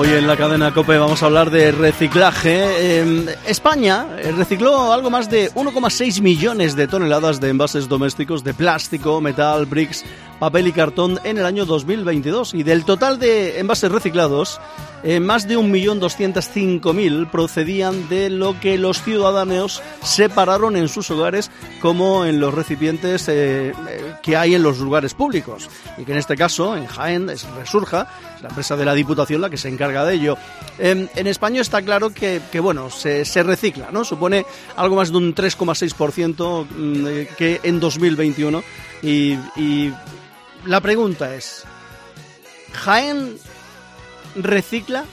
Hoy en la cadena COPE vamos a hablar de reciclaje. España recicló algo más de 1,6 millones de toneladas de envases domésticos de plástico, metal, bricks, papel y cartón en el año 2022. Y del total de envases reciclados, más de 1.205.000 procedían de lo que los ciudadanos separaron en sus hogares como en los recipientes que hay en los lugares públicos. Y que en este caso, en Jaén, es Resurja, es la empresa de la Diputación la que se encarga de ello. En España está claro que bueno, se recicla, ¿no? Supone algo más de un 3,6% que en 2021. Y la pregunta es, ¿Jaén recicla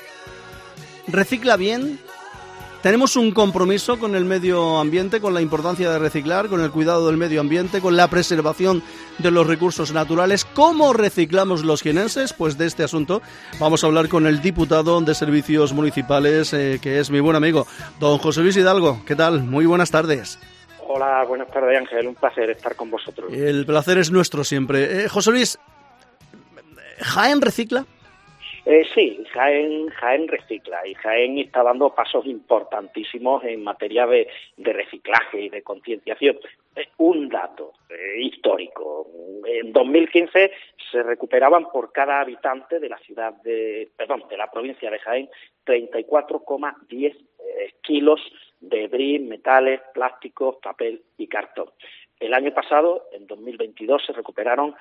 bien? ¿Tenemos un compromiso con el medio ambiente, con la importancia de reciclar, con el cuidado del medio ambiente, con la preservación de los recursos naturales? ¿Cómo reciclamos los jienenses? Pues de este asunto vamos a hablar con el diputado de Servicios Municipales, que es mi buen amigo, don José Luis Hidalgo. ¿Qué tal? Muy buenas tardes. Hola, buenas tardes, Ángel. Un placer estar con vosotros. El placer es nuestro siempre. José Luis, ¿Jaén recicla? Sí, Jaén recicla y Jaén está dando pasos importantísimos en materia de reciclaje y de concienciación. Un dato histórico. En 2015 se recuperaban por cada habitante de la provincia de Jaén 34,10 kilos de bris, metales, plásticos, papel y cartón. El año pasado, en 2022, se recuperaron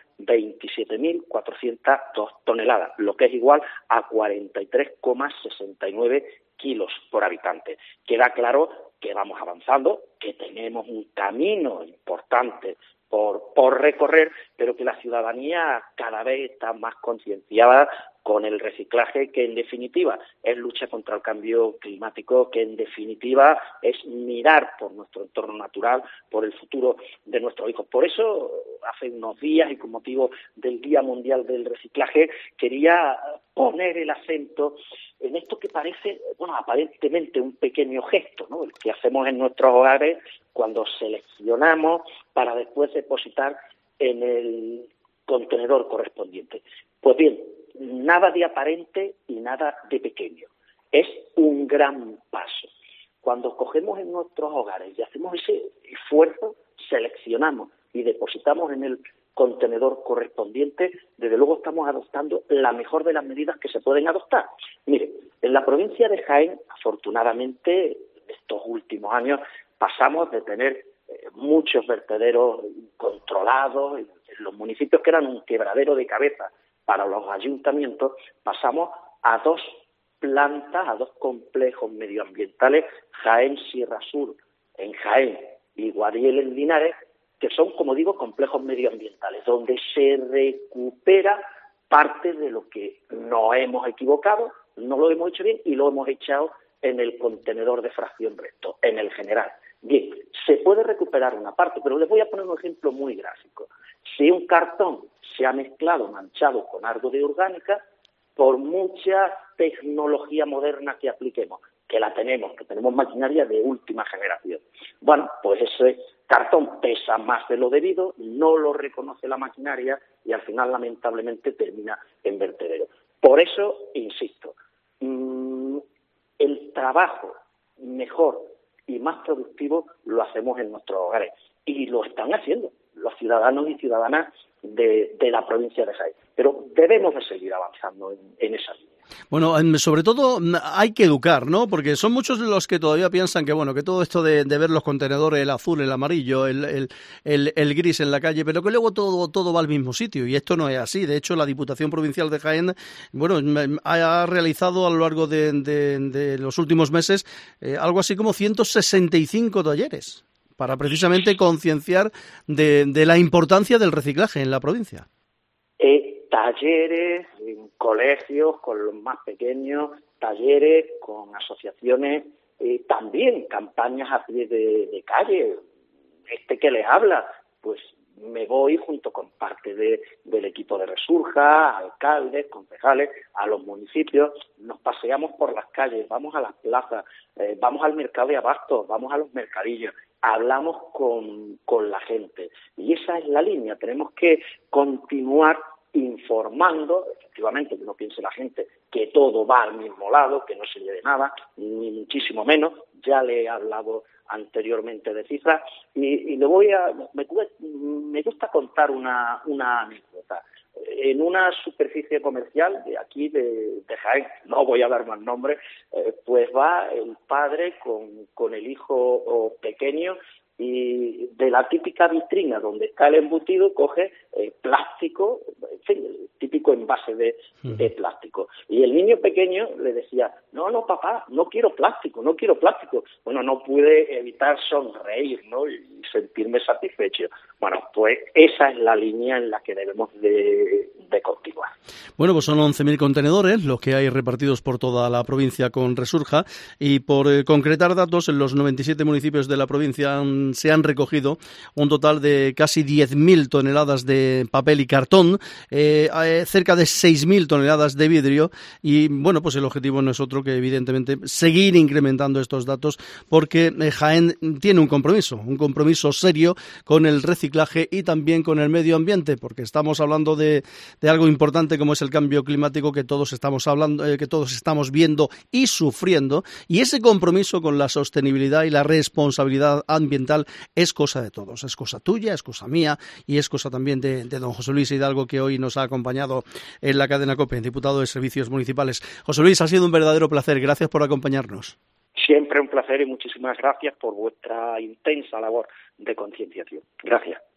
27.402 toneladas, lo que es igual a 43,69 kilos por habitante. Queda claro que vamos avanzando, que tenemos un camino importante por recorrer, pero que la ciudadanía cada vez está más concienciada con el reciclaje, que en definitiva es lucha contra el cambio climático, que en definitiva es mirar por nuestro entorno natural, por el futuro de nuestros hijos. Por eso, hace unos días y con motivo del Día Mundial del Reciclaje, quería poner el acento en esto que parece, aparentemente un pequeño gesto, ¿no? El que hacemos en nuestros hogares cuando seleccionamos para después depositar en el contenedor correspondiente. Pues bien, nada de aparente y nada de pequeño. Es un gran paso. Cuando cogemos en nuestros hogares y hacemos ese esfuerzo, seleccionamos y depositamos en el contenedor correspondiente, desde luego estamos adoptando la mejor de las medidas que se pueden adoptar. Mire, en la provincia de Jaén, afortunadamente, estos últimos años pasamos de tener muchos vertederos controlados en los municipios que eran un quebradero de cabeza para los ayuntamientos, pasamos a dos plantas, a dos complejos medioambientales, Jaén Sierra Sur en Jaén y Guadiel en Linares, que son, como digo, complejos medioambientales, donde se recupera parte de lo que nos hemos equivocado, no lo hemos hecho bien y lo hemos echado en el contenedor de fracción recto, en el general. Bien, se puede recuperar una parte, pero les voy a poner un ejemplo muy gráfico. Si un cartón se ha mezclado, manchado con algo de orgánica, por mucha tecnología moderna que apliquemos, que tenemos maquinaria de última generación. Bueno, pues ese cartón pesa más de lo debido, no lo reconoce la maquinaria y al final, lamentablemente, termina en vertedero. Por eso, insisto, el trabajo mejor y más productivo lo hacemos en nuestros hogares y lo están haciendo los ciudadanos y ciudadanas de la provincia de Jaén. Pero debemos de seguir avanzando en esa línea. Bueno, sobre todo hay que educar, ¿no? Porque son muchos los que todavía piensan que que todo esto de ver los contenedores, el azul, el amarillo, el gris en la calle, pero que luego todo va al mismo sitio, y esto no es así. De hecho, la Diputación Provincial de Jaén, ha realizado a lo largo de los últimos meses algo así como 165 talleres para precisamente concienciar de la importancia del reciclaje en la provincia. Talleres en colegios con los más pequeños, talleres con asociaciones, también campañas a pie de calle. Que les habla, pues me voy junto con parte del equipo de Resurja, alcaldes, concejales, a los municipios, nos paseamos por las calles, vamos a las plazas, vamos al mercado de abastos, vamos a los mercadillos, hablamos con la gente. Y esa es la línea, tenemos que continuar informando, efectivamente, que no piense la gente que todo va al mismo lado, que no se lleve nada, ni muchísimo menos. Ya le he hablado anteriormente de cifras y me gusta contar una anécdota. En una superficie comercial de aquí de Jaén, no voy a dar más nombres, pues va el padre con el hijo pequeño, y de la típica vitrina donde está el embutido coge plástico, en fin, el típico envase de plástico. Y el niño pequeño le decía, no, papá, no quiero plástico. Bueno, no pude evitar sonreír, ¿no? Y sentirme satisfecho. Bueno, pues esa es la línea en la que debemos de continuar. Bueno, pues son 11.000 contenedores los que hay repartidos por toda la provincia con Resurja, y por concretar datos, en los 97 municipios de la provincia se han recogido un total de casi 10.000 toneladas de papel y cartón, cerca de 6.000 toneladas de vidrio, y bueno, pues el objetivo no es otro que evidentemente seguir incrementando estos datos, porque Jaén tiene un compromiso serio con el reciclaje y también con el medio ambiente, porque estamos hablando de algo importante como es el cambio climático que todos estamos hablando, que todos estamos viendo y sufriendo, y ese compromiso con la sostenibilidad y la responsabilidad ambiental es cosa de todos, es cosa tuya, es cosa mía y es cosa también de don José Luis Hidalgo, que hoy nos ha acompañado en la cadena COPE, diputado de Servicios Municipales. José Luis, ha sido un verdadero placer, gracias por acompañarnos. Siempre un placer y muchísimas gracias por vuestra intensa labor de concienciación. Gracias.